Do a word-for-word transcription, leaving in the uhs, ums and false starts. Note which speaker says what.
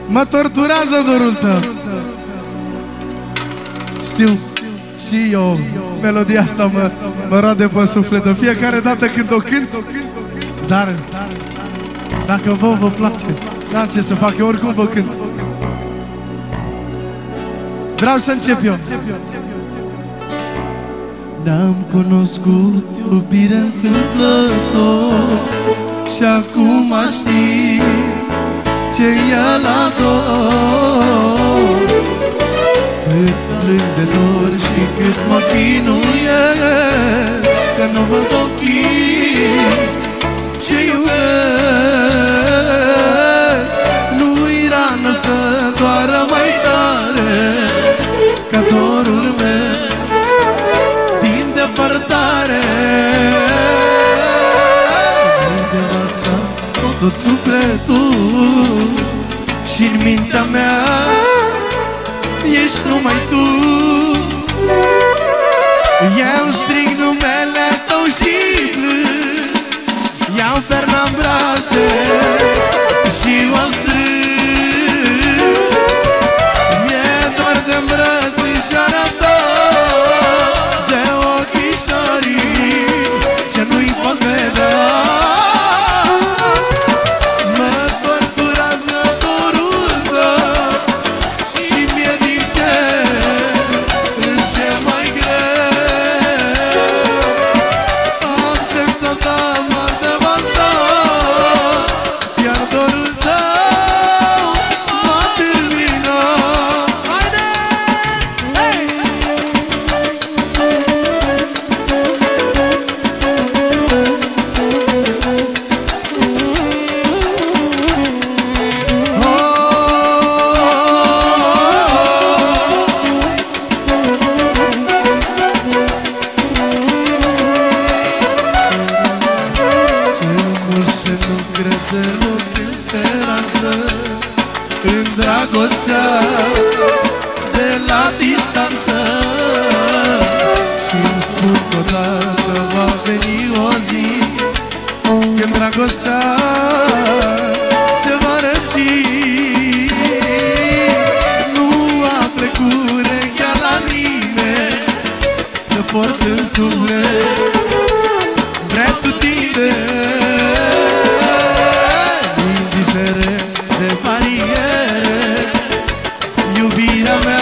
Speaker 1: Mă torturează dorul tău. Știu, și eu melodia asta mă, mă roade pe suflet de fiecare dată când o cânt. Dar dacă vă vă place, n-am ce să fac, eu oricum vă cânt. Vreau să încep eu. N-am cunoscut iubire întâmplător și acum știi ce e la dor. Cât plâng de dor și cât mă chinuie că nu văd ochii ce iubesc. Nu-i rană să doară mai tare ca dorul meu din depărtare. Mi-ai devastat tot sufletul și-n mintea mea ești numai tu. Eu strig numele tău și plâng, iau perna-n brațe și o strâng. Mi-e doar de îmbrățișarea ta, de ochișorii ce nu-i pot vedea. Mă torturează dorul tău și mi-e din ce în ce mai greu. Absența ta m-a devastat, iar dorul tău m-a terminat. Haide! Hey! Deloc în speranță, în dragostea de la distanță. Și-mi spun că odată va veni o zi când dragostea se va răci. Nu am plecut urechea la nimeni, te port în suflet pretutindeni. De bariere, iubirea mea